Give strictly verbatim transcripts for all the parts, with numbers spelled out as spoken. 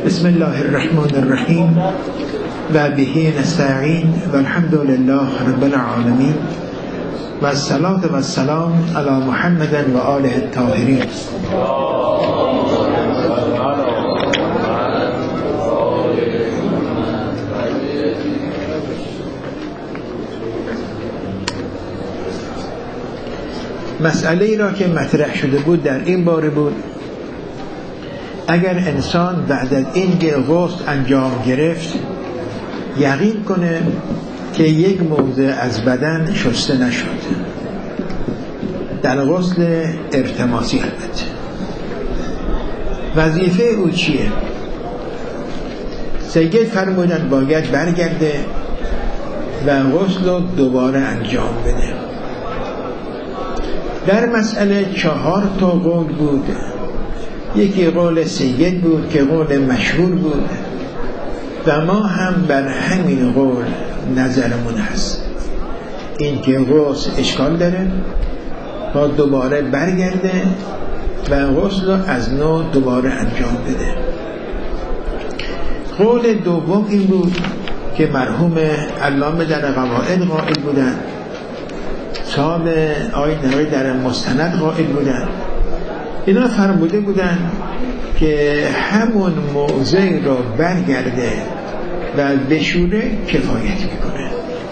بسم الله الرحمن الرحیم و به نستعین و الحمد لله رب العالمین و الصلاة و السلام علی محمد و آله الطاهرین. مسئله ای را که مطرح شده بود در این باره بود اگر انسان بعد از این که غسل انجام گرفت یقین کنه که یک موضع از بدن شسته نشد، در غسل ارتماسی البته، وظیفه او چیه؟ سید فرمودن باید برگرده و غسل رو دوباره انجام بده. در مسئله چهار تا قول بود. یکی قول سید بود که قول مشهور بود و ما هم بر همین قول نظرمون هست، این که غسل اشکال داره، با دوباره برگرده و غسل رو از نو دوباره انجام بده. قول دوم این بود که مرحوم علامه در قواعد قائل بودن، صاحب آیین نوی در مستند قائل بودن. اینا فرموده بودن که همون موضع رو برگرده و بشوره کفایت میکنه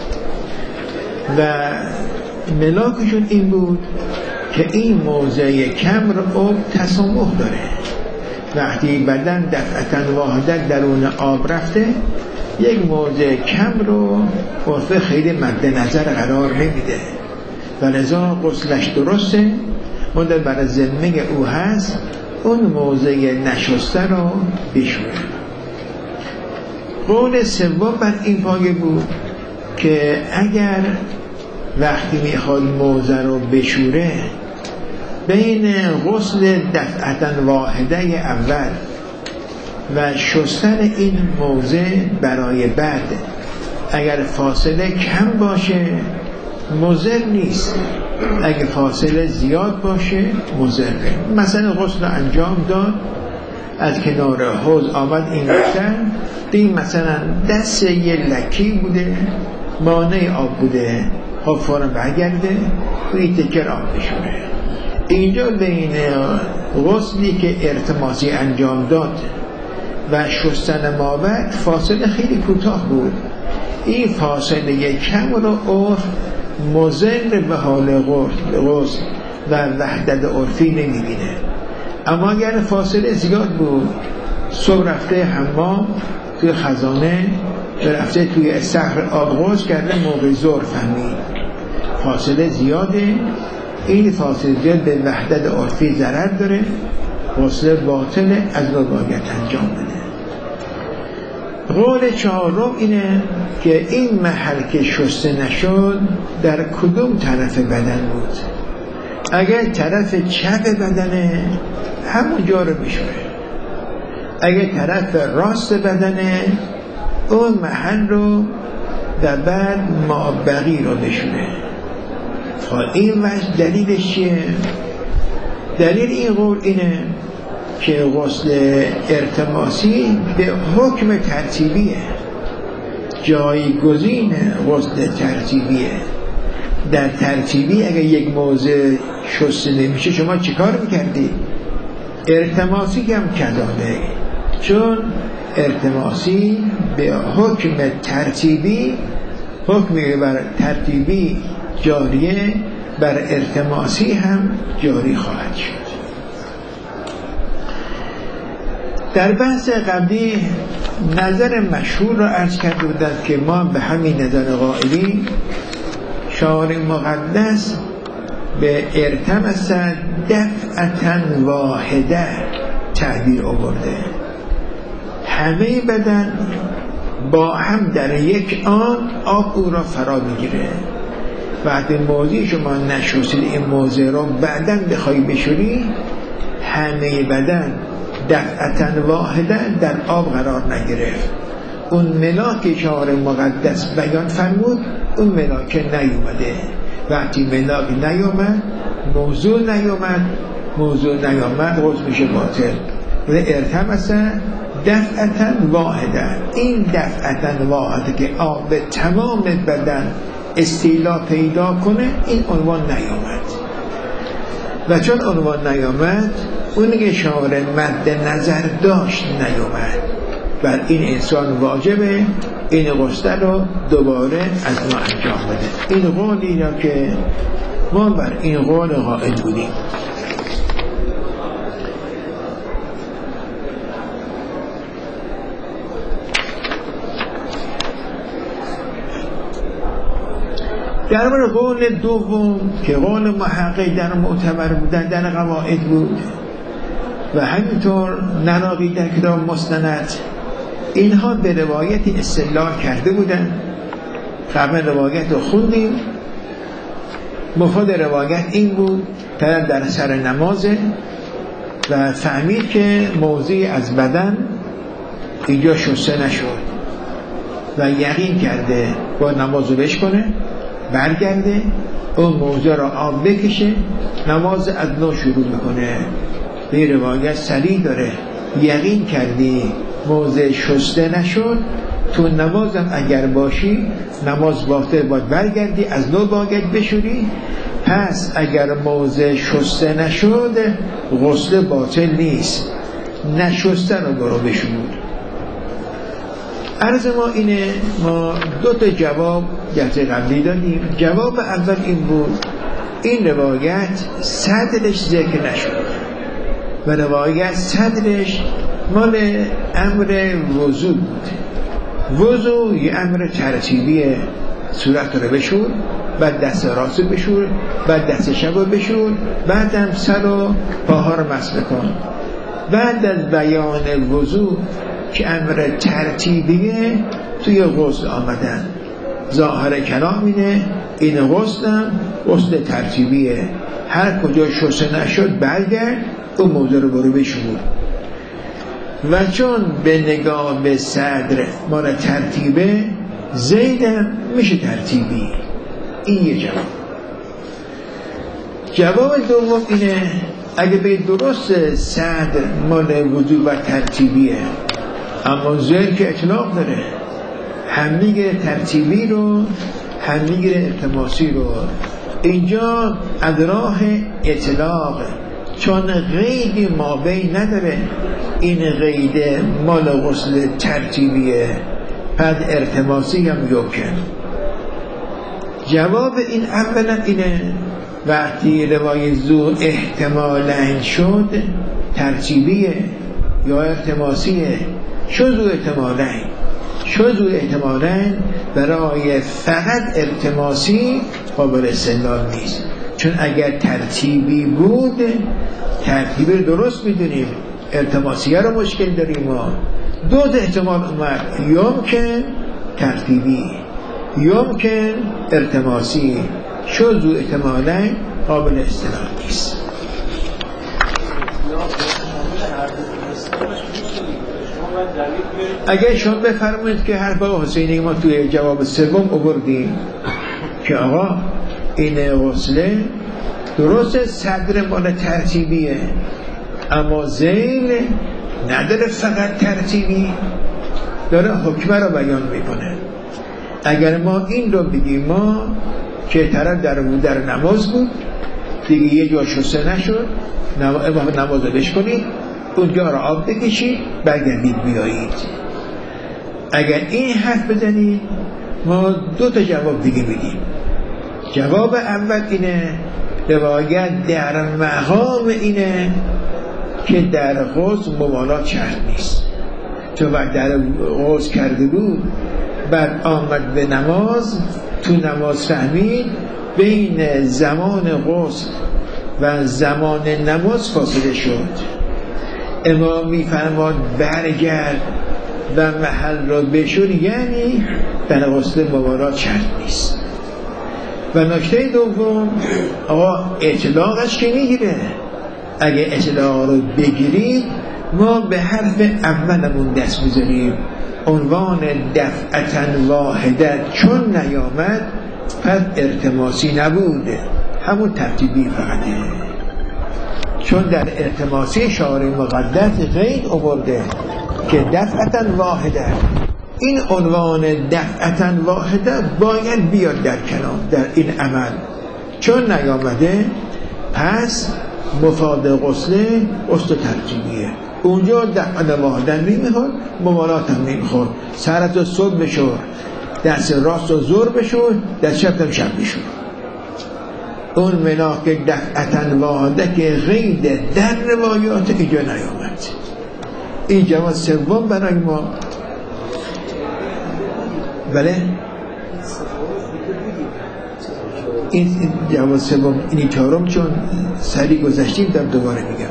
و ملاکشون این بود که این موضع کم رو آب تسامح داره. وقتی بدن دفعتاً واحدت درون آب رفته یک موضع کم رو عرف خیلی مد نظر قرار نمیده و لذا غسلش درسته، مدل برای ذمه او هست اون موضع نشسته رو بشوره. قول سوم بر این پایه بود که اگر وقتی میخواد موضع رو بشوره بین غسل دفعتاً واحده اول و شستن این موضع برای بعد اگر فاصله کم باشه مضر نیست، اگه فاصله زیاد باشه مضره. مثلا غسل انجام داد، از کنار حوض آمد این رفتن دیم مثلا دست یه لکی بوده مانع آب بوده، خب فورا برگرده روی تکر آب بشوره. اینجا بین غسلی که ارتماسی انجام داد و شستن مابعد فاصله خیلی کوتاه بود، این فاصله کم رو عرف مضر به حال غسل و وحدت عرفی نمیبینه. اما اگر فاصله زیاد بود، صبح رفته حمام توی خزانه رفته توی صخر آب غسل کرده، موقع ظهر فهمید فاصله زیاده، این فاصله زیاد به وحدت عرفی ضرر داره، غسل باطله، از رو باید انجام بده. قول چهارم اینه که این محل که شسته نشد در کدوم طرف بدن بود. اگر طرف چپ بدنه همون جا رو بشوره، اگر طرف راست بدنه اون محل رو و بعد مابقی رو بشوره. این وجه دلیلش چیه؟ دلیل این قول اینه که غسل ارتماسی به حکم ترتیبیه، جایگزین غسل ترتیبیه. در ترتیبی اگه یک موضع شسته نمیشه شما چیکار میکردی؟ ارتماسی هم کذالک، چون ارتماسی به حکم ترتیبی، حکمی بر ترتیبی جاریه بر ارتماسی هم جاری خواهد شد. در بحث قبلی نظر مشهور را عرض کرده بودند که ما به همین نظر قائلیم. شارع مقدس به ارتمس دفعتاً واحده تعبیر آورده، همه بدن با هم در یک آن آب او را فرا میگیره. وقتی موضوع شما نشوسید این موضوع را بعداً بخوای بشوری، همه بدن دفعتاً واحده در آب قرار نگرفت. اون ملاک شارع مقدس بیان فرمود اون ملاک نیومده. وقتی ملاک نیومد موضوع نیومد، موضوع نیومد غسل میشه باطل. و ارتمس دفعتاً واحده، این دفعتاً واحده که آب به تمام بدن استیلا پیدا کنه، این عنوان نیامد. و چون عنوان نیامد، اونی که شارع مد نظر داشت نیامد. بر این انسان واجبه این غسل رو دوباره از ما انجام بده. این قولی را که ما بر این قول قائل بودیم. در مورد قول دوم که قول محقق در معتبر بودن در قواعد بود و همینطور نراقی در کتاب مستند، اینها به روایتی استدلال کرده بودن. قبل روایت رو خوندیم. مفاد روایت این بود: طرف در سر نمازه و فهمید که موضعی از بدن اینجا شسته نشد و یقین کرده با نماز رو بشکنه، برگرده اون موضع را آب بکشه، نماز از نو شروع میکنه. به روایت صریح داره: یقین کردی موضع شسته نشد، تو نمازم اگر باشی نماز باطل، باید برگردی از نو باید بشوری. پس اگر موضع شسته نشد غسل باطل نیست، نشسته رو برو بشور. عرض ما اینه، ما دو تا جواب جهت قبلی دادیم. جواب اول این بود: این روایت صدرش ذکر نشد و روایت صدرش مال امر وضو بود. وضو یه امر ترتیبیه، صورت رو بشور، بعد دست راست رو بشور، بعد دست چپ رو بشور، بعد هم سر و پاها رو مسح کن. بعد از بیان وضو که امر ترتیبیه توی غسل آمدن. ظاهر کلام اینه این غسل هم غسل ترتیبیه، هر کجا شسته نشد برگرد اون موضوع رو برو بشور. و چون به نگاه به صدر مال ترتیبه، زیدم میشه ترتیبی. این یه جواب. جواب دوم اینه: اگه به درست صدر مال وضو و ترتیبیه، اما زید که اطلاق داره، هم میگه ترتیبی رو هم میگه التماسی رو. اینجا از راه اطلاق، چون قیدی مابین نداره، این قید مال غسل ترتیبیه، پس التماسی هم یمکن. جواب این اولا اینه: وقتی روای ذو احتمالاً شد ترتیبیه یا التماسیه، شد ذو احتمالاً شد ذو احتمالاً برای فقط التماسی قابل استدلال نیست. چون اگر ترتیبی بود، ترتیبی رو درست میدونیم، التماسیه رو مشکل داریم. ما دو احتمال اومد: یمکن ترتیبی، یمکن التماسی. شد ذو احتمالاً قابل استدلال نیست. اگه شما بفرمایید که حرف آقا حسینی ما توی جواب سوم آوردیم که آقا این غسله درست صدر مال ترتیبیه، اما ذیل نداره فقط ترتیبی، داره حکمه رو بیان میکنه. اگر ما این رو بگیم، ما که طرف در در نماز بود دیگه یه جا شسته نشد، نماز رو بشکنید، اونجا رو آب بکشید، برگردید بیایید. اگر این حرف بزنید، ما دو تا جواب دیگه میدیم. جواب اول اینه: روایت در مقام اینه که در غسل مبالات شرط نیست. چون وقت در غسل کرده بود، بعد آمد به نماز، تو نماز فهمید بین زمان غسل و زمان نماز فاصله شد. امام میفرماد برگرد و محل را بشور، یعنی در غسل مبالات شرط نیست. و نکته دوم، آقا اطلاقش که میگیره. اگه اطلاق رو بگیرید، ما به حرف اولمون دست میذاریم. عنوان دفعتن واحده چون نیامد، پس التماسی نبوده، همون ترتیبی فقطه. چون در التماسی شارع مقدس غیر آورده، که دفعتن واحده، این عنوان دفعتن واحده باید بیاد در کلام در این عمل، چون نیامده پس مفاد غسله غسل ترجیبیه. اونجا دفعتن واحده نمیخور، ممالات هم نمیخور. سرت رو صبح بشور، دست راست رو زور بشور، دست چپ هم شب بشور. اون ملاک دفعتن واحده که غید در روایات اینجا نیامد. این جواب سوم برای ما. بله این جواب سوم، اینی چهارم چون سری گذشتیم در دوباره میگم.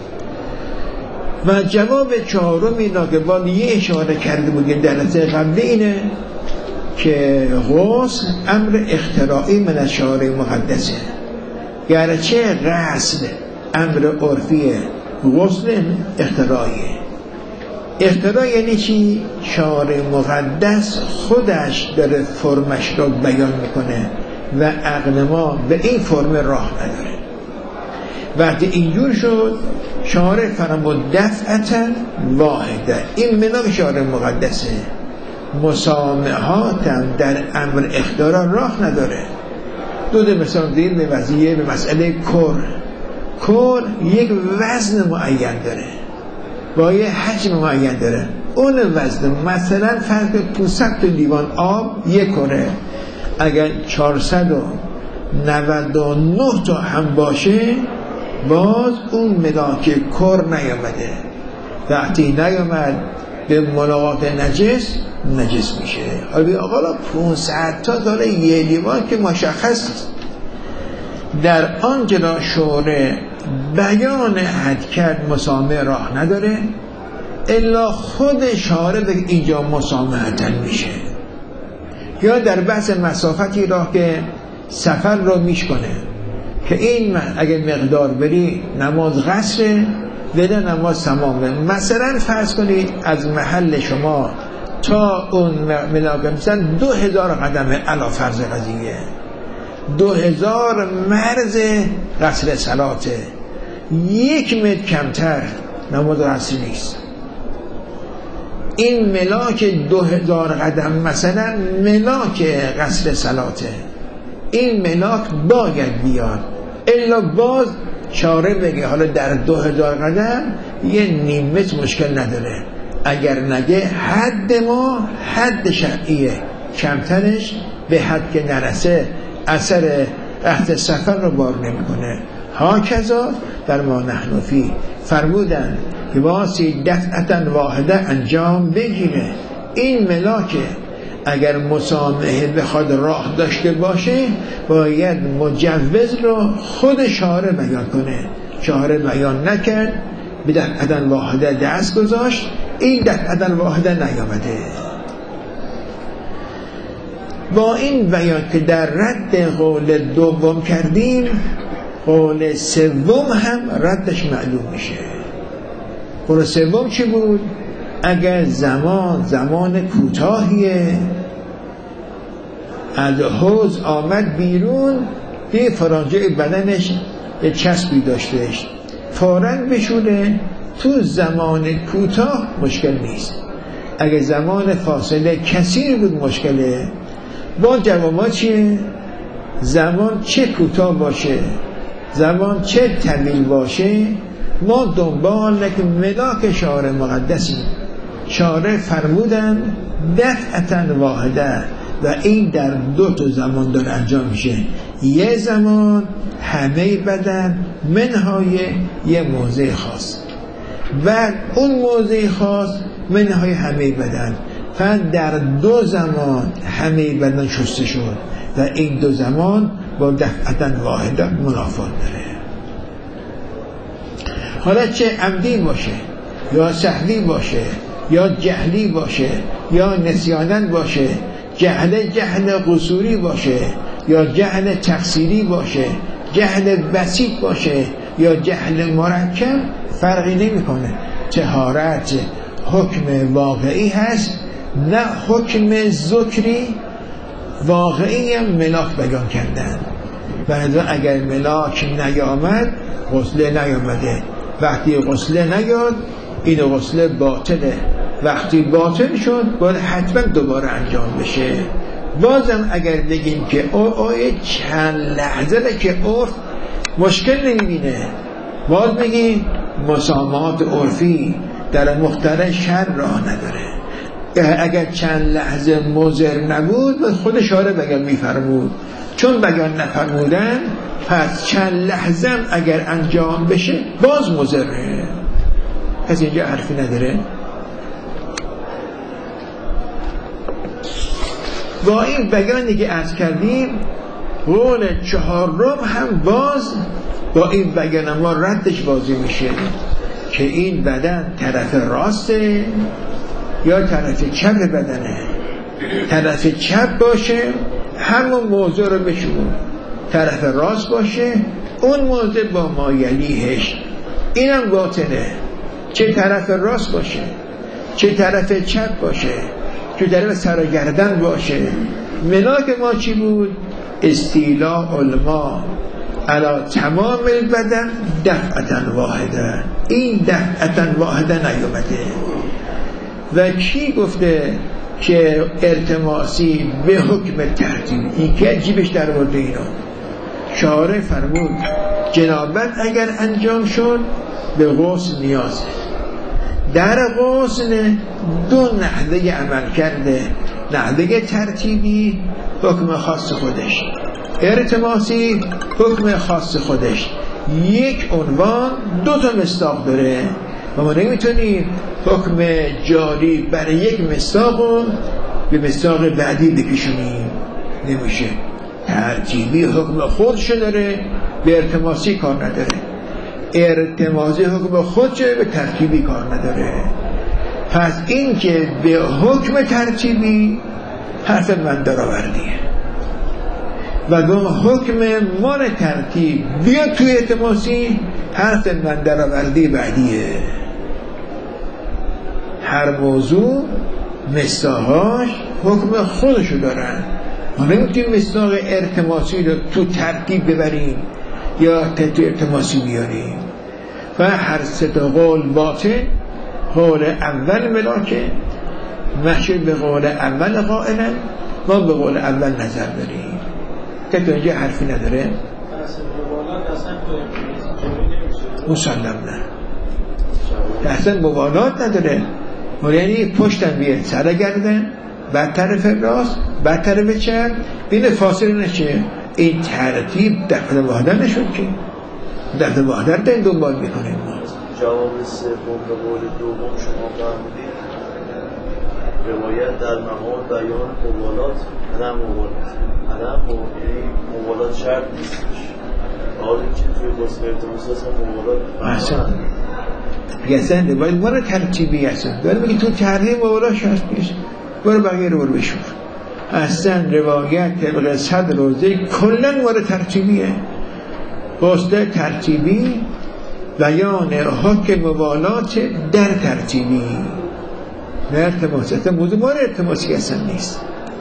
و جواب چهارم اینا که باید یه اشاره کرده بودیم در نظر قبل اینه که غسل امر اختراعی من از شارع مقدسه، گرچه غسل امر عرفیه، غسل اختراعیه. اختراع یعنی چی؟ شارع مقدس خودش داره فرمش را بیان میکنه و عقل ما به این فرم راه نداره. وقتی اینجور شد شارع فرمود دفعتا واحده، این ملاک شارع مقدسه، مسامحاتم در امر اختراع راه نداره. دو ده مثال دید به وضعیه به مسئله کر. کر یک وزن معین داره با یه حجم معین داره. اون وزن مثلا فرق پوست و لیوان آب یک کره، اگر چهارصد و نود و نه تا هم باشه باز اون ملاک کر نیامده. وقتی نیامد به ملاقات نجس نجس میشه. حالا آقا پونصد تا داره یه لیوان که مشخص در آنجا شورع بیان حد کرد مسامح راه نداره الا خود شارع به اینجا مسامحتن میشه. یا در بحث مسافتی راه که سفر رو میشکنه که این من اگه مقدار بری نماز قصره ولی نماز تمامه. مثلا فرض کنید از محل شما تا اون ملاقه مثلا دو هزار قدمه علا فرض قضیه، دو هزار مرز قصر صلاته، یک متر کمتر نماز قصر نیست. این ملاک دو هزار قدم مثلا ملاک قصر صلاته، این ملاک باید بیاد الا باز شارع بگه حالا در دو هزار قدم یه نیم متر مشکل نداره، اگر نگه حد ما حد شرعیه، کمترش به حد که نرسه اثر عهد سفر رو بار نمیکنه. ها کذا در ما نحن فی فرمودن که واسی دفعتا واحده انجام بگیره. این ملاکه اگر مسامحه بخواد راه داشته باشه باید مجوز رو خود شارع بیان کنه. شارع بیان نکرد، به دفعتا واحده دست گذاشت، این دفعتا واحده نیامده. با این بیان که در رد قول دوم کردیم، قول سوم هم ردش معلوم میشه. قول سوم چی بود؟ اگر زمان زمان کوتاهیه، از حوض آمد بیرون یه فرانجه بدنش یه چسبی داشتهش، فوراً بشونه، تو زمان کوتاه مشکل نیست. اگر زمان فاصله کثیر بود مشکله. با جوابا چیه؟ زمان چه کوتاه باشه، زمان چه طویل باشه، ما دنبال ملاک شارع مقدسی. شارع فرمودن دفعتا واحده و این در دو تا زمان داره انجام میشه. یه زمان همه بدن منهای یه موضع خاص و اون موضع خاص منهای همه بدن، فقط در دو زمان همه بدن شسته شد و این دو زمان با دفعتا واحده منافات داره. حالا چه عمدی باشه یا سهوی باشه یا جهلی باشه یا نسیانن باشه، جهل جهل قصوری باشه یا جهل تقصیری باشه، جهل بسیط باشه یا جهل مرکب، فرقی نمیکنه. طهارت حکم واقعی هست، نه حکم ذکری. واقعی هم ملاک بیان کردن. بعد اگر ملاک نیامد غسله نیامده. وقتی غسله نیاد این غسله باطله. وقتی باطل شد باید حتما دوباره انجام بشه. بازم اگر بگیم که او آیه چند لحظه که عرف مشکل نمیبینه، باید بگیم مسامحات عرفی در مخترع شر راه نداره. اگر چند لحظه مضر نبود باید خود شارع بگم میفرمود، چون بگم نفرمودن پس چند لحظه اگر انجام بشه باز مضره. از اینجا حرفی نداره. با این بیانی که عرض کردیم قول چهارم هم باز با این بیان ما ردش بازی میشه که این بدن طرف راسته یا طرف چپ بدنه. طرف چپ باشه همون موضوع رو بشون، طرف راست باشه اون موضوع با مایلیهش. اینم باطله، چه طرف راست باشه چه طرف چپ باشه، چه طرف سرگردن باشه. ملاک ما چی بود؟ استیلاء الماء علی تمام البدن دفعتا واحده. این دفعتا واحده نیومده. و کی گفته که ارتماسی به حکم ترتیب؟ این که جیبش در ورده اینو شارع فرمود جنابت اگر انجام شد به غسل نیازه. در غسل دو نحوه عمل کرده، نحوه ترتیبی حکم خاص خودش، ارتماسی حکم خاص خودش. یک عنوان دو تا مصداق داره و ما نمیتونیم حکم جاری برای یک مصداق به مصداق بعدی بکشونیم، نمیشه. ترتیبی حکم خودش داره، به ارتماسی کار نداره. ارتماسی حکم خودشه، به ترتیبی کار نداره. پس این که به حکم ترتیبی حرف من درآوردیه و به حکم مال ترتیب بیا توی ارتماسی حرف من درآوردی بعدیه. هر موضوع مصداقاش حکم خودشو دارن. ما نمیتونیم مصداق ارتماسی رو تو ترتیب ببریم یا تو ارتماسی بیاریم. و هر سه تا قول باطل. قول اول ملاکه، محشر به قول اول قائلا، ما به قول اول نظر داریم که تو اینجا حرفی نداره. مسلم نه، اصلا موالات نداره. یعنی پشتن بیه سر گردن، بعد طرف راست، بعد طرف چپ، بین فاصله نشه. این ترتیب دفعه واحده نشد که دفعه واحده رو دنبال میکنیم. جواب سوم به قول دوم شما فرمودید روایت در نهاد بیان موالات عدم موالات عدم موالات شرط نیستش. حالا که توی غسل ارتماسی اصلا موالات اصلا اصلا روایت مال ترتیبی اصلا داره میگه تو ترتیب موالات شرط نیست، برو بقیه رو برو بشور. اصلا روایت طبق صد روزه کلن مال ترتیبیه. غسل ترتیبی بیان حکم موالات در ترتیبی نه ارتماسی. اصلا موضوع مال ارتماسی اصلا نیست.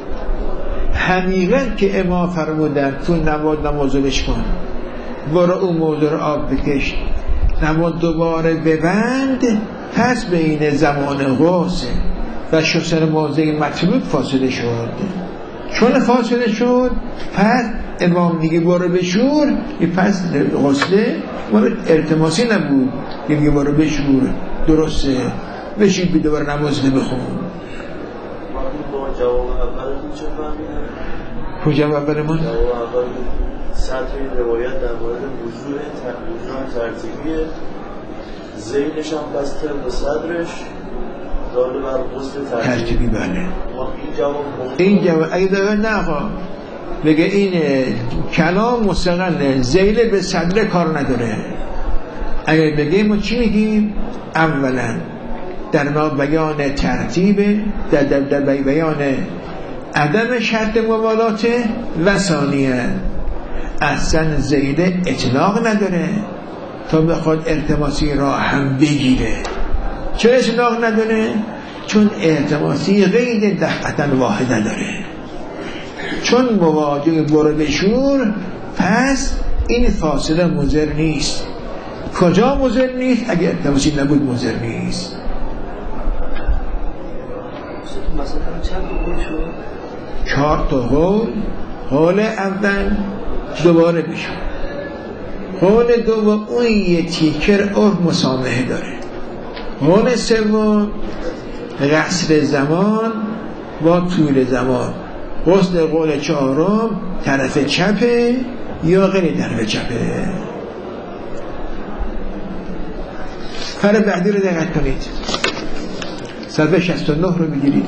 حقیقت که اما فرمودن تو نماز نمازش کن، برو اون موضوع رو آب بکش، نماز دوباره ببند، پس بین زمان غسل و شستن موضع مطلوب فاصله شد. چون فاصله شد پس امام میگه برو بشور، پس غسله مورد ارتماسی نبود، میگه برو بشور، درسته، بشید بی دوباره نماز نبخون. با جواب اولتون چه فهمیدن؟ کجا اول ما؟ جواب اول سطح روایت در مورد وضوع ترتیبیه، زیلش هم پس طبق صدرش داله بر غسل ترتیبی. بله این جواب این جواب اگه داره نه آقا بگه این کلام مستقل زیل به صدر کار نداره. اگر بگیم ما چی میگیم؟ اولا در ما بیان ترتیب، در, در, در بیان عدم شرط موالات، و ثانیاً اصلا زیل اطلاق نداره تا بخواد ارتماسی را هم بگیره. چرا اطلاق نداره؟ چون ارتماسی غیر دفعتا واحده داره. چون مواجه برو بشور، پس این فاصله مضر نیست. کجا مضر نیست؟ اگر ارتماسی نبود مضر نیست. مثلا چند تا قول شد؟ چهار تا قول. قول اول دوباره بشون، قول دوم اون یه تیکر عرف مسامحه داره، قول سوم قصر زمان با طول زمان. غسل قول چهارم طرف چپه یا غیر طرف چپه. کار بعدی رو دقت کنید، صفحه شصت و نه رو بگیرید.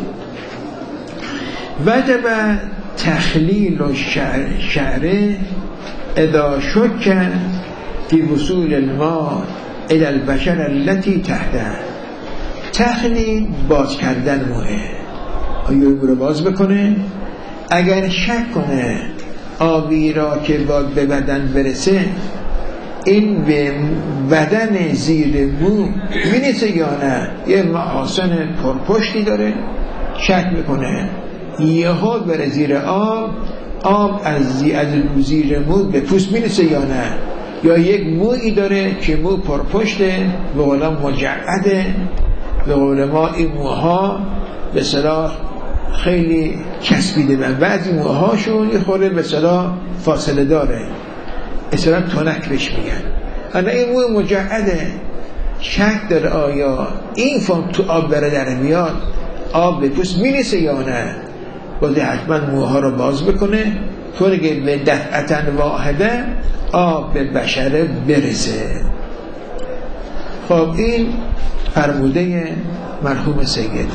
وجب تخلیل و شعره اذا شک فی وصول الماء الى البشر التي تحته. تخلیل باز کردن موه، آیا او رو باز بکنه؟ اگر شک کنه آبی را که باید به بدن برسه این به بدن زیر مو میرسه یا نه، یه محاسن پرپشتی داره، شک میکنه یه ها بره زیر آب، آب از زیر مو به پوست میرسه یا نه، یا یک مویی داره که مو پرپشته به قول مجعده، به قول ما این موها به صلاح خیلی چسبیده، من بعضی موهاشون یه خورده به صلاح فاصله داره، اصلا تونک بهش میگن. انا این موی مجعده، شک داره آیا این فهم تو آب بره در میاد، آب به پوست میرسه یا نه، باید حتما موها رو باز بکنه طوری که به دفعتن واحده آب به بشره برسه. خب این فرموده مرحوم سید.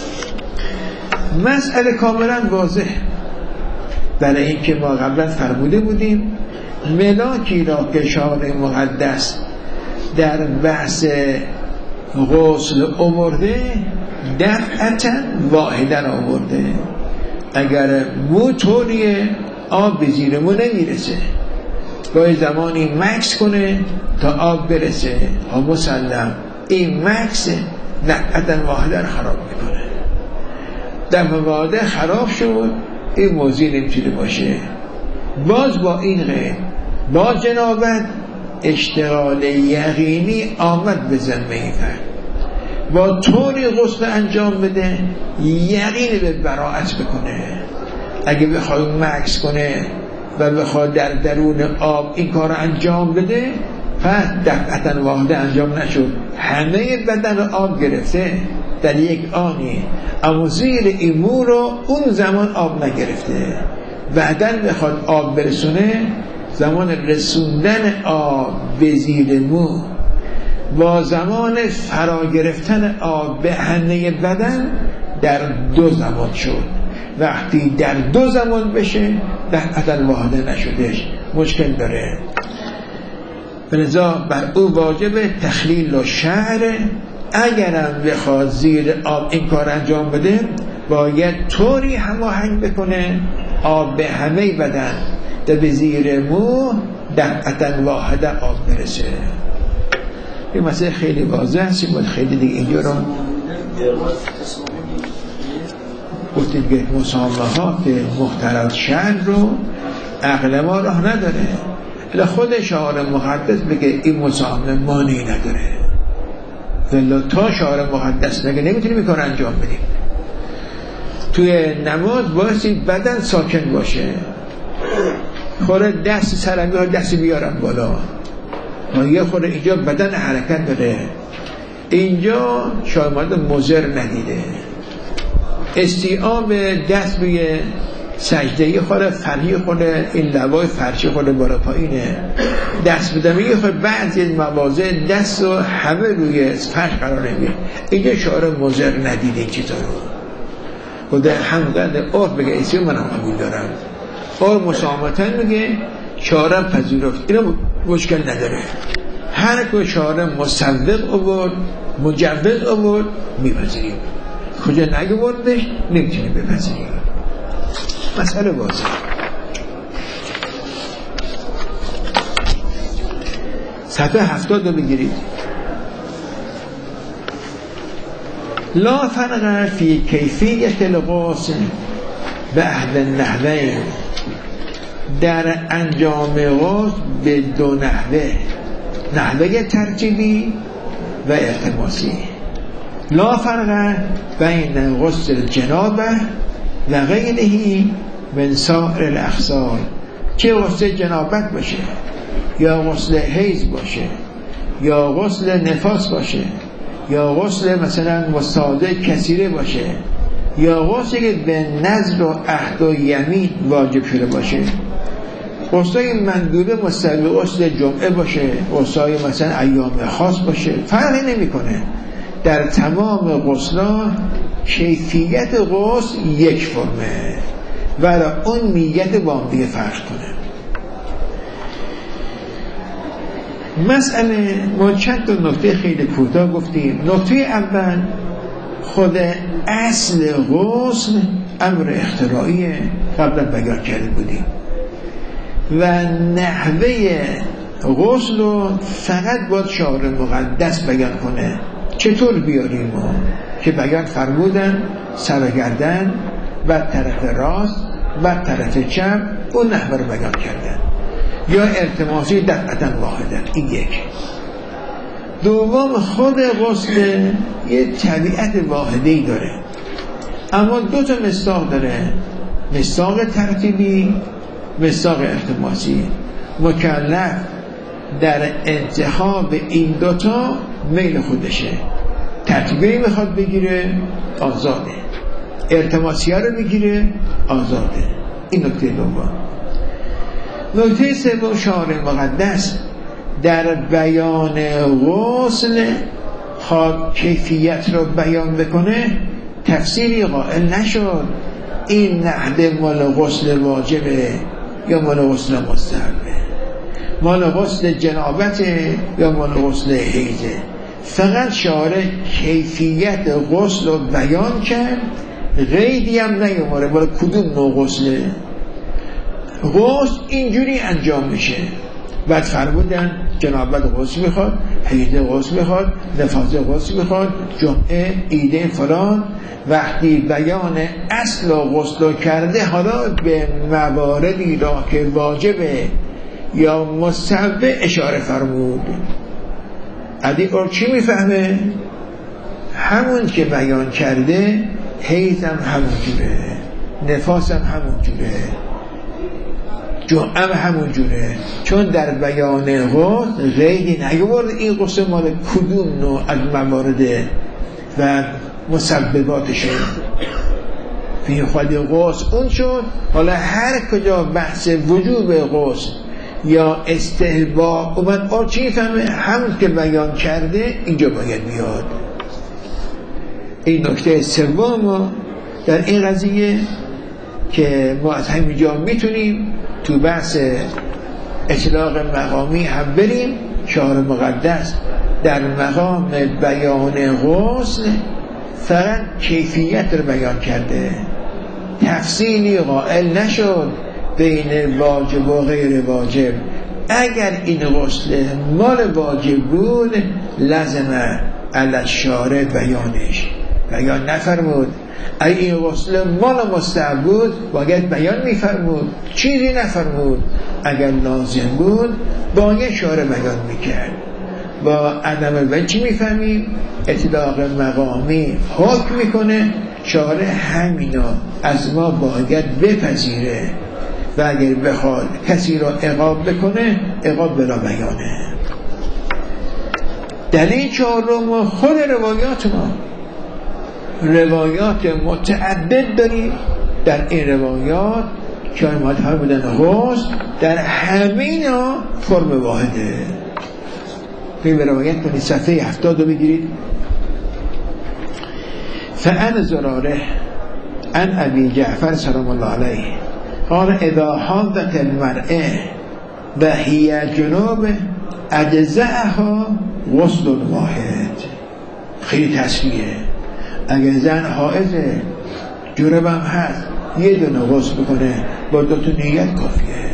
مسئله کاملا واضح، برای اینکه ما قبلا فرموده بودیم ملاکی را که شارع مقدس در بحث غسل امرده دفعتا واحدا آورده. اگر مو طوریه آب به زیر مو نمیرسه، باید زمانی مکس کنه تا آب برسه، ها مسلم این مکس دفعتا واحدا خراب میکنه. دفعه واحده خراب شد این موضوع نمیتونه باشه. باز با این غیر با جنابت اشتغال یقینی آمد به ذمه این فرد، با طوری غسل انجام بده یقین به براءت بکنه. اگه بخواد مکس کنه و بخواد در درون آب این کار انجام بده پس دفعتا واحده انجام نشد، همه بدن آب گرفته در یک آنی، اما زیر این مو رو اون زمان آب نگرفته. بعدن بخواد آب برسونه، زمان رسوندن آب به زیر مو با زمان فرا گرفتن آب به همه بدن در دو زمان شد. وقتی در دو زمان بشه دفعتا واحده نشدش، مشکل داره. لذا بر او واجب تخلیل و شعر. اگرم بخواد زیر آب این کار انجام بده باید طوری هماهنگ بکنه آب به همه بدن در به زیر مو دفعتا واحده آب برسه. این مسئله خیلی واضح است، باید خیلی دیگه اینجا رو گفتید که مسامحات محترم شعر رو عقل ما راه نداره، الا خود شعار مقدس بگه این مسامحه مانی نداره، ولی تا شعار مقدس نگه نمیتونیم این کار انجام بدیم. توی نماز بایستی بدن ساکن باشه، خوره دست سرمی ها دست بیارم بالا، ما یه خوره اینجا بدن حرکت داره، اینجا شاید مورد مضر ندیده، استیعاب دست روی سجده یه خوره فرهی خوره، این لبای فرشی خوره بالا پایینه، دست بدم یه خوره بعضی مواضع دست و همه روی فرش قرار نمیه، اینجا شعار مضر ندیده این چیزا رو. و در همقدر عرف بگه ایسی من هم قبول دارم، عرف مسامتن بگه شعارم پذیرفت، اینا مشکل نداره. هر که شعارم مصوب آورد مجوز آورد میپذیریم، کجا نگوردش نمیتونیم بپذیریم. مسئله واضح. صفحه هفتاد رو بگیرید. لا فرق فی کیفیت الغسل به احد النحوین، در انجام غسل به دو نحوه، نحوه ترتیبی و التماسی. لا فرق بین غسل جنابه و غیره من سائر الاغسال، چه غسل جنابت باشه یا غسل حیض باشه یا غسل نفاس باشه یا غسل مثلا مستعاده کثیره باشه یا غسلی که به نذر و عهد و یمین واجب شده باشه، غسلای مندوبه مستقل غسل جمعه باشه، غسلای مثلا ایام خاص باشه، فرقی نمیکنه. در تمام غسلا کیفیت غسل یک فرمه ولی اون نیت با هم دیگه فرق کنه. مسئله ما چند تا نکته خیلی کوتاه گفتیم. نکته اول، خود اصل غسل امر اختراعیه، قبلا بیان کرده بودیم، و نحوه غسل رو فقط باید شارع مقدس بیان کنه. چطور بیاریم ما؟ که بیان فرمودن سرگردن و طرف راست و طرف چپ اون نحوه رو بیان کردن، یا التماسی دفعتا واحدن. این یک. دوم، خود غسل یه طبیعت واحدی داره، اما دو تا مصداق داره، مصداق ترتیبی، مصداق التماسی. مکلف در انتخاب این دوتا میل خودشه، ترتیبی میخواد بگیره آزاده، التماسی رو بگیره آزاده. این نکته دوم. نکته سوم، شارع مقدس در بیان غسل خواب کیفیت رو بیان بکنه، تفسیری قائل نشد این نحده مال غسل واجبه یا مال غسل مستحبه، مال غسل جنابته یا مال غسل حیضه. فقط شارع کیفیت غسل رو بیان کرد، قیدی هم نیاماره مال کدوم نوع غسله. غسل اینجوری انجام میشه، بعد فرمودن جنابت غسل میخواد، حیض غسل میخواد، نفاس غسل میخواد، جمعه، عیده فلان. وقتی بیان اصل غسل کرده، حالا به مواردی را که واجبه یا مستحبه اشاره فرمود. عدی اور چی میفهمه؟ همون که بیان کرده، حیض هم همون جوره، نفاس هم همون جوره، جمعه همون جوره، چون در بیان غسل غیری نیاورد این غسل مال کدوم نوع از موارد و مسبباتشه. فی خود غسل اون شد. حالا هر کجا بحث وجوب غسل یا استحباب اومد، آر چی فهمه؟ همون که بیان کرده اینجا باید بیاد. این نکته سوم در این قضیه که ما از همینجا میتونیم تو بحث اطلاق مقامی هم بریم. شارع مقدس در مقام بیان غسل فقط کیفیت رو بیان کرده، تفصیلی قائل نشد بین واجب و غیر واجب. اگر این غسل مال واجب بود لازمه علی الشارع بیانش، بیان نفرمود. اگر این غسل مال مستحب بود باید بیان میفرمود، چیزی نفرمود. اگر لازم بود باید شارع بیان میکرد. با عدم بیان چی میفهمیم؟ اطلاق مقامی حکم میکنه، شارع همینا از ما باید بپذیره و اگر بخواد کسی را عقاب بکنه، عقاب بلا بیانه. دلیل چهارم، خود روایات ما، روایات متعدد داریم. در این روایات که مطهر بودن غسل در همینا فرم واحده. به روایت کنید، صفحه هفتاد رو بگیرید. فعن زراره ان ابی جعفر سلام الله علیه قال اذا حاضت المرأة و هی جنوب اجزعها غسل واحد. خیلی تصویه. اگر زن حائضه جنوب هم هست، یه دونه غسل بکنه با دو تا نیت کافیه.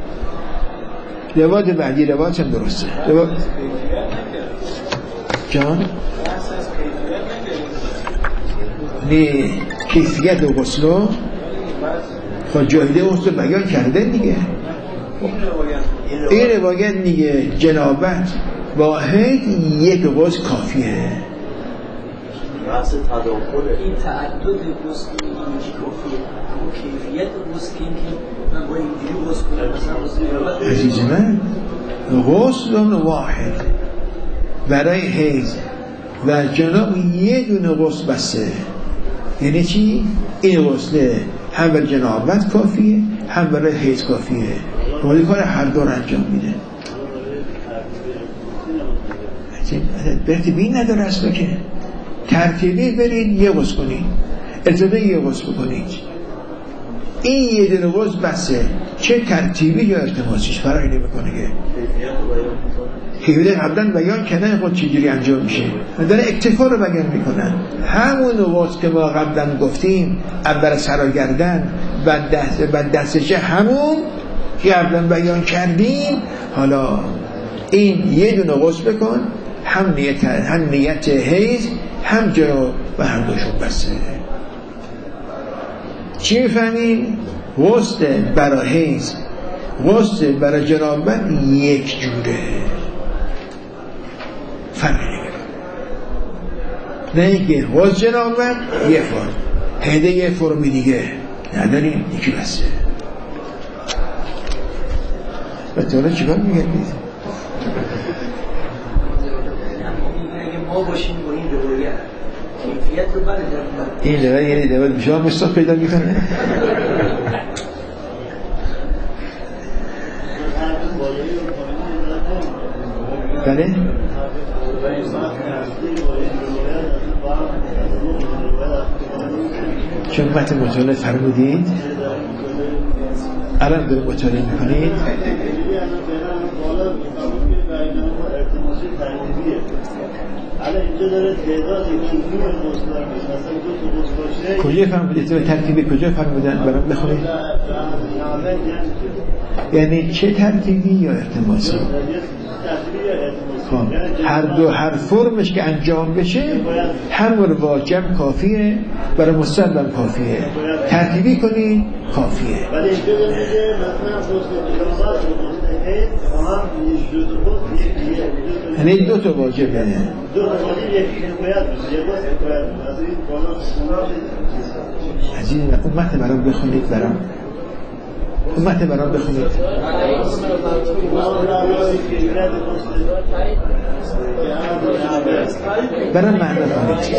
روایت بعدی روایت هم درسته. روایت جان نه کیفیت غسل رو خود جاهده غسل بیان کرده دیگه. این روایت دیگه جنابت واحد یک غسل کافیه. بحث تداخله. این تعدد غسل اینجی کافیه، اما کیفیت غسل این که من با اینجوری غسل کنم مثلا غسل جنابت. عزیز من غسل واحد برای حیض و جناب یه دونه غسل بسته. یعنی چی؟ این غسل هم برای جنابت کافیه هم برای حیض کافیه. ولی کار هر دو رو انجام میده. ترتیبی نداره اصلا که ترتیبی برید یه غسل کنید، ارتباطی یه غسل کنید. این یه دونه غسل بسه، چه ترتیبی یا ارتباطیش فرقی نمیکنه که کیفیت قبلا بیان کنه خود چجوری انجام میشه. داره اکتفا رو بیان میکنن. همون غسل که ما قبلا گفتیم اول سر و گردن بعد دست بعد دستشه، همون که قبلا بیان کردیم. حالا این یه دونه غسل بکن، هم نیت هم نیت حیض هم جناب و هم دوشون بسته. چی میفهمیم؟ غسل برای حیض غسل برای جنابت یک جوره، فرقی نه اینکه غسل جنابت یه فرم حیض یه فرمی دیگه نداریم، یکی بسته. و تو چی کار میگردید؟ ما باشیم با این روایت کیفیت رو برداریم. این روایت یعنی روایت بشما مستاق پیدا میکنه. بله؟ چون متن مطالعه فرمودید الان داره مطالعه میکنید. الان اینجا داره تعداد کیلو مصدر میشه، مثلا دو تا غسل باشه. کجا فرمودید؟ تو ترتیبی کجا فرمودن؟ برام بخونید. یعنی چه ترتیبی یا ارتباطی؟ هر دو هر فرمش که انجام بشه همون واجب کافیه، برای مستحب کافیه. ترتیبی کنید کافیه. ولی اینجا میگه مثلا غسل جنابت و حیض هم دو تا غسل، یعنی دو تا واجبه. دو تا واجب یکی باید بشه، یه غسل باید بشه. از این بالا عزیز امت برام بخونید، برام امت برام بخونید. برام معنا کنید.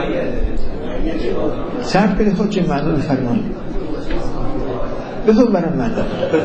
صرف کنید خود چه معنا بفرمایید. بخون برام معنا.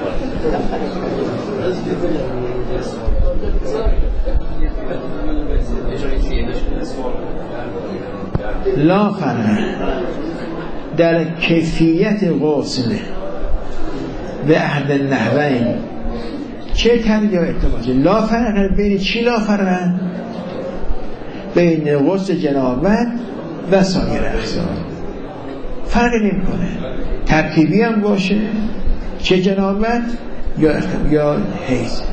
لا فرق در کیفیت غسل به احد النحوین، چه تر یا ارتباطی. لا فرق بین چی؟ لا فرق بین غسل جنابت و سایر اقسام. فرق نمی کنه، ترتیبی هم باشه چه جنابت یا یا حیض،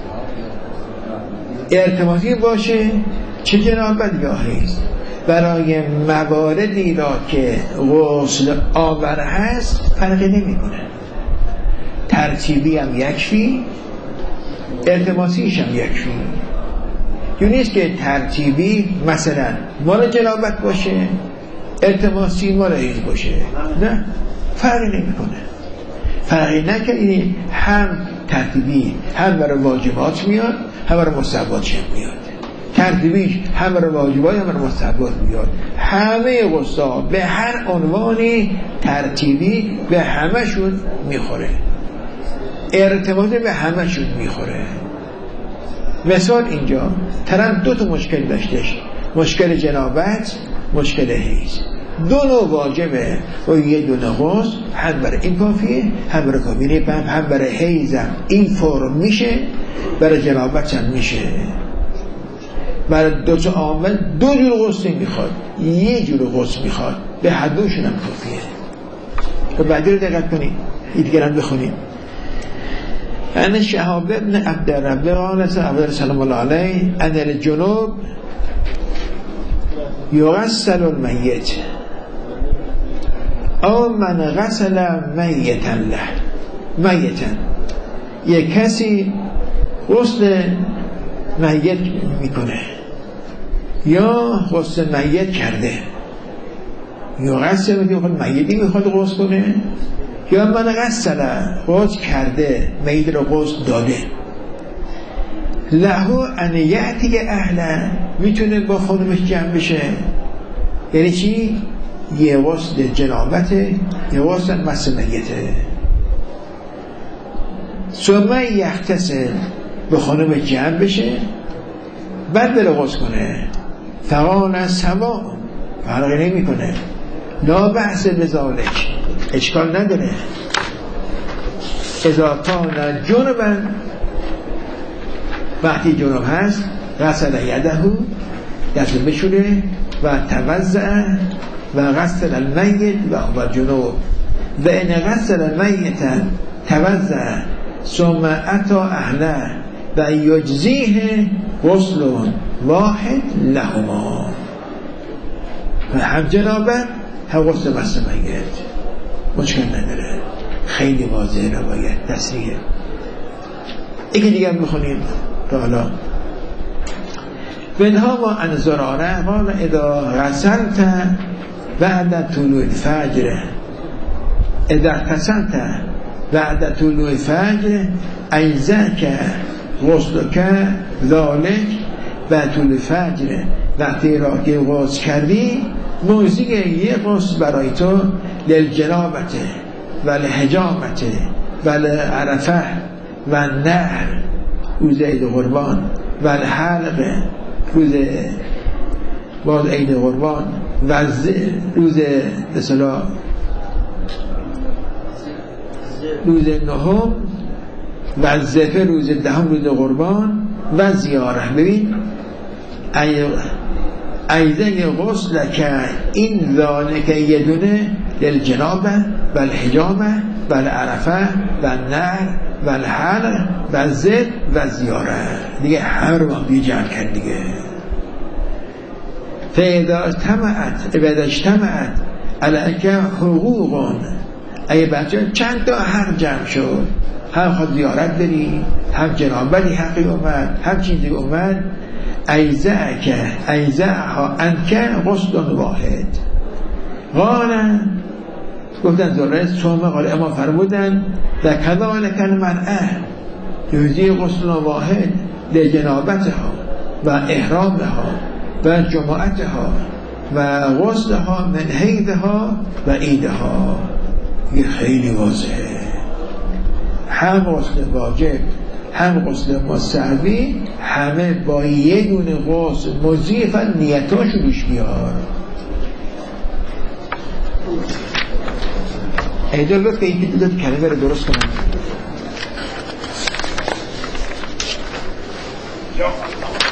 ارتباطی باشه چه جنابت یا حیض. برای مواردی را که غسل آور هست فرقی نمی کنه. ترتیبی هم یکفی، ارتباطیش هم یکفی. یعنی نیست که ترتیبی مثلا مال جنابت باشه، ارتباطی مال حیض باشه. نه، فرقی نمی کنه. فرقی نکنی هم ترتیبی هم برای واجبات میاد هم برای مستحبات میاد. ترتیبیش هم برای واجبات هم برای مستحبات میاد. همه غسلا به هر عنوانی ترتیبی به همشون میخوره، ارتباطی به همشون میخوره. مثال اینجا طرف دو تا مشکل داشتش، مشکل جنابت، مشکل حیض. دو نوع واجبه و یه دونه غسل هم برای این کافیه هم برای کافیه. هم برای حیضم این فرم میشه، برای جنابت هم میشه. برای دو تا عامل دو جور غسل میخواد، یه جور غسل میخواد، به هر دوشون هم کافیه. و بعدی رو دقت کنید، این دیگر هم بخونید. ان شهاب ابن عبدالرب قال سلام الله علیه ان الجنوب یغسل المیت او من غسل میتا له. میتا یک کسی غسل میت میکنه یا غسل میت کرده، یا غسل میخواد میتی میخواد غسل کنه، یا من غسل غسل کرده میت رو غسل داده. لهو ان یأتی اهلا میتونه با خانمش جمع بشه. یعنی چی؟ یه غسل جنابته، یه غسل مس میته. ثم یغتسل به خانم جمع بشه بعد بره غسل کنه. فقال سوا فرقی نمی کنه، لا بأس بذالک، اشکال نداره. اذا کان جنبا، وقتی جنوب هست غسل یده دست بشوره و توزع و غسل المیت و جنوب و این غسل المیت توزع ثم اتا اهله و یجزیه غسل واحد لهما، و هم جنابت هم غسل مس میت، مشکل نداره. خیلی واضح روایت تصریحه. یکی دیگه میخونیم تا حالا. بنها و انزراره قال اذا غسلت بعد طلوع الفجر، اذا غسلت بعد طلوع الفجر اجزاک غسلک ذالک بعد طلوع الفجر، وقتی را که غسل کردی موزیگ یه غسل برای تو للجنابت و لحجامت و لعرفه و نهر روز عید قربان و الحلق روز بعد عید قربان و روز بسلا روز نهم و زفه روز دهم روز قربان و زیاره. ببین ایزه غسل که این ذالک یه دونه للجنابه و الحجامه و العرفه و نهر و الحلق و زد و زیاره. دیگه همه رو باید جمع کرد دیگه. فاذا اجتمعت اذا اجتمعت علیک حقوق، ای بچه چند تا حق جمع شد، هم خود زیارت بری، هم جنابتی حقی اومد، هم چیزی اومد، ایزعک ایزعها انکه غسل واحد. قال گفتن ذره سومه قال اما فرمودن و کذالک المرأه یجزی غسل واحد لجنابتها و احرامها و جماعتها و غسلها من حیضها و عیدها. این خیلی واضحه. هم غسل واجب هم غسل مستحبی همه با یه دونه غسل مضیفن نیتاشو روش بیار. ایدال لطفه این دیدت کلمه رو درست کنم. یا الله